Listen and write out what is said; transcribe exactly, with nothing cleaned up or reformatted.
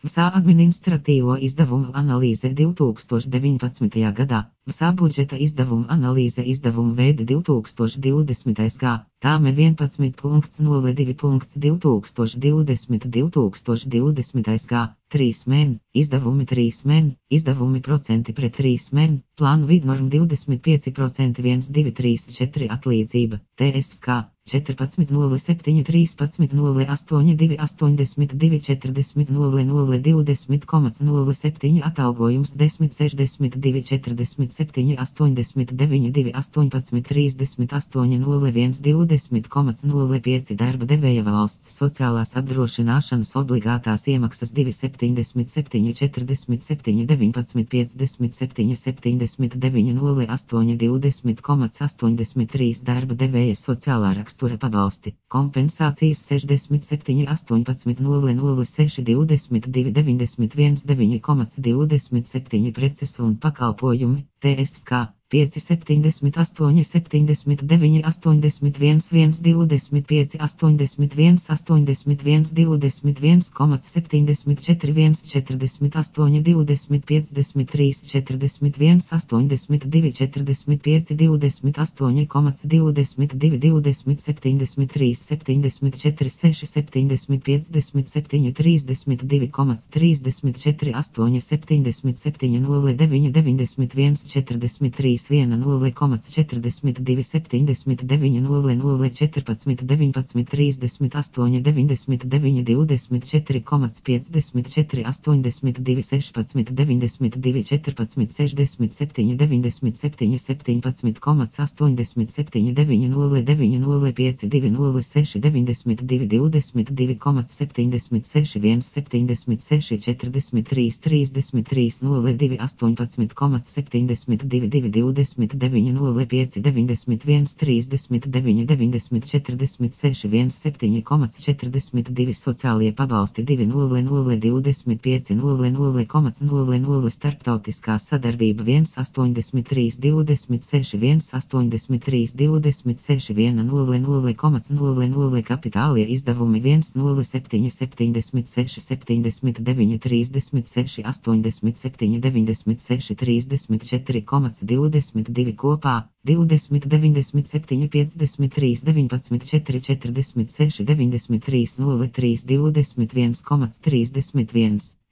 Vsā administratīvo izdevumu analīze divtūkstoš deviņpadsmitajā gadā, vsā budžeta izdevumu analīze izdevumu veidi divtūkstoš divdesmitais gads, tāme vienpadsmit nulle divi divtūkstoš divdesmit divtūkstoš divdesmitais gads, trīs men, izdevumi trīs men, izdevumi procenti pret trīs men, plānu vidnorma divdesmit pieci procenti viens divi trīs četri atlīdzība, T S K četrpadsmit nulle septiņi trīspadsmit nulle astoņi divi astoņdesmit divi četrdesmit nulle nulle divdesmit nulle septiņi atalgojums desmit sešdesmit divi četrdesmit septiņi astoņdesmit deviņi divi astoņpadsmit trīsdesmit astoņi nulle viens divdesmit nulle pieci darba devēja valsts sociālās apdrošināšanas obligātās iemaksas divi septiņdesmit septiņi četrdesmit septiņi deviņpadsmit piecdesmit septiņi septiņdesmit deviņi nulle astoņi divdesmit astoņdesmit trīs darba devēja sociālā rakstura pabalsti, kompensācijas sešdesmit septiņi astoņpadsmit nulle nulle seši divdesmit divi deviņdesmit viens deviņi divdesmit septiņi preces un pakalpojumi, T S K pieci septiņdesmit astoņi septiņdesmit deviņi astoņdesmit viens viens divdesmit pieci astoņdesmit viens astoņdesmit viens divdesmit viens septiņdesmit četri viens četrdesmit astoņi divdesmit piecdesmit trīs četrdesmit viens astoņdesmit divi četrdesmit pieci divdesmit astoņi divdesmit divi divdesmit septiņdesmit trīs septiņdesmit četri seši septiņdesmit piecdesmit septiņi trīsdesmit divi trīsdesmit četri astoņi septiņdesmit septiņi nulle deviņi deviņdesmit viens četrdesmit trīs viens nulle četrdesmit divi septiņdesmit deviņi nulle nulle četrpadsmit deviņpadsmit trīsdesmit astoņi deviņdesmit deviņi divdesmit četri piecdesmit četri astoņdesmit divi sešpadsmit deviņdesmit divi četrpadsmit sešdesmit septiņi deviņdesmit septiņi septiņpadsmit astoņdesmit septiņi deviņi nulle deviņi nulle pieci divi nulle seši deviņdesmit divi divdesmit divi septiņdesmit seši viens septiņdesmit seši četrdesmit trīs trīsdesmit trīs nulle divi astoņpadsmit septiņdesmit divi divi divdesmit deviņi nulle pieci deviņdesmit viens trīsdesmit deviņi deviņdesmit četrdesmit seši viens septiņi četrdesmit divi sociālie pabalsti divi nulle nulle divdesmit pieci nulle nulle nulle nulle starptautiskā sadarbība viens astoņdesmit trīs divdesmit seši viens astoņdesmit trīs divdesmit seši viens nulle nulle nulle nulle kapitālie izdevumi viens nulle septiņi septiņdesmit seši septiņdesmit deviņi trīsdesmit seši astoņdesmit septiņi deviņdesmit seši trīsdesmit četri divdesmit divi kopā, divdesmit deviņdesmit septiņi piecdesmit trīs deviņpadsmit četri četrdesmit seši deviņdesmit trīs nulle trīs divdesmit viens trīsdesmit viens.